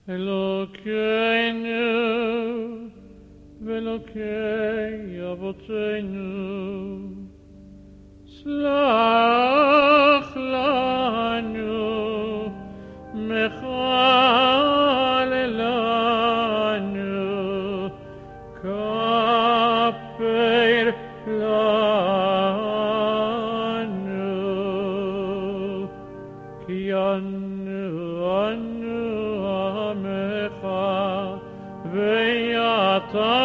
אלוקינו ואלוקי אבותינו, סלח לנו, מחל לנו, כפר לנו, כי אנו עמך, ואתה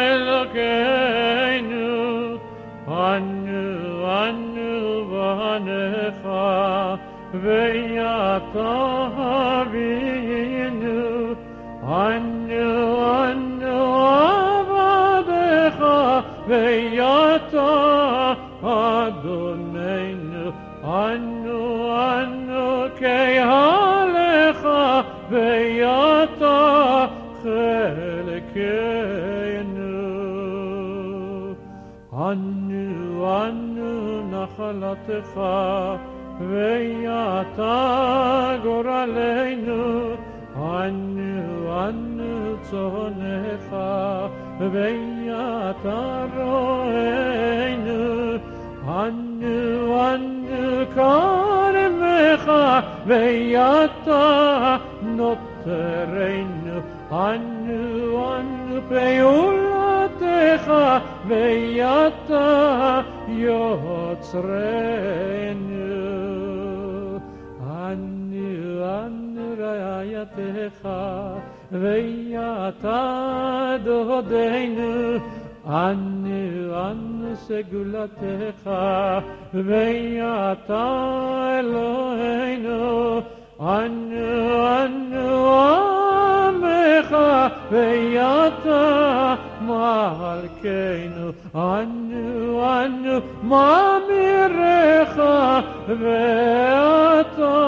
אלוקינו, אנו בניך, ואתה אבינו, אנו עבדיך, ואתה אדוננו, אנו קהלך, ואתה חלקנו, אנו נחלתך, ואתה גורלנו, אנו צונך, ואתה רוענו, אנו כרמך, ואתה נותרנו, אנו פעולתך, ואתה יוצרנו, אנו רעייתך, ואתה דודנו, אנו סגולתך, ואתה אלוהינו, אנו עמך, ואתה מלכנו, אנו מאמירך, ואתה